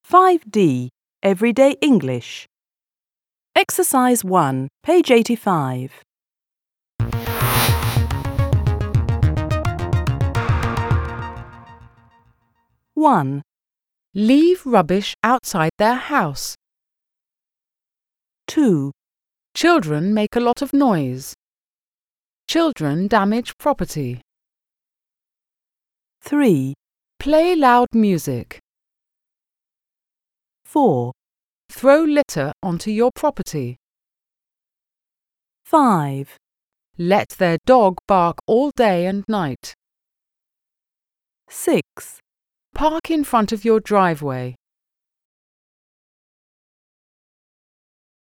5D, Everyday English. Exercise 1, page 85. One, Leave rubbish outside their house. 2, Children make a lot of noise. Children damage property. 3, Play loud music. 4, Throw litter onto your property. 5, Let their dog bark all day and night. 6, Park in front of your driveway.